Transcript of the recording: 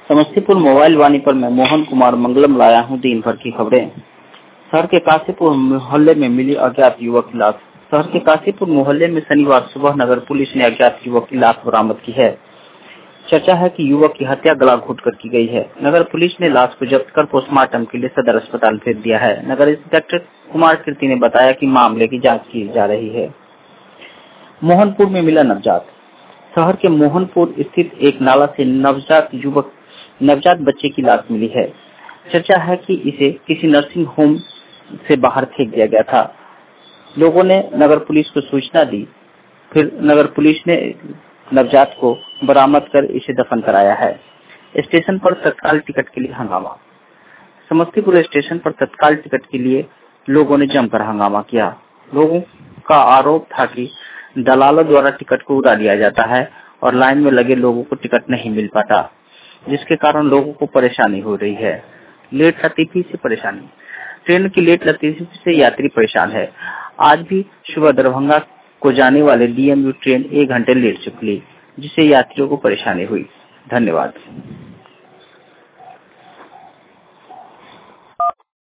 Samastipur mobile वाणी पर मैं मोहन कुमार मंगलम लाया हूं दिन भर की खबरें। शहर के काशीपुर मोहल्ले में मिली अज्ञात युवक की लाश। शहर के काशीपुर मोहल्ले में शनिवार सुबह नगर पुलिस ने अज्ञात युवक की लाश बरामद की है। चर्चा है कि युवक की हत्या गला घोंटकर की गई है। नगर पुलिस ने लाश को जब्त कर पोस्टमार्टम के लिए सदर अस्पताल भेज दिया है। नगर इंस्पेक्टर कुमार कीर्ति ने बताया कि मामले की जाँच की जा रही है। मोहनपुर में मिला नवजात। शहर के मोहनपुर स्थित एक नाला से नवजात बच्चे की लाश मिली है। चर्चा है कि इसे किसी नर्सिंग होम से बाहर फेंक दिया गया था। लोगों ने नगर पुलिस को सूचना दी, फिर नगर पुलिस ने नवजात को बरामद कर इसे दफन कराया है। स्टेशन पर तत्काल टिकट के लिए हंगामा। समस्तीपुर स्टेशन पर तत्काल टिकट के लिए लोगों ने जमकर हंगामा किया। लोगों का आरोप था कि दलालों द्वारा टिकट को उड़ा दिया जाता है और लाइन में लगे लोगों को टिकट नहीं मिल पाता, जिसके कारण लोगों को परेशानी हो रही है। लेट लतीफी से परेशानी। ट्रेन की लेट लतीफी से यात्री परेशान है। आज भी सुबह दरभंगा को जाने वाले DMU ट्रेन 1 घंटे लेट चुकी, जिससे यात्रियों को परेशानी हुई। धन्यवाद।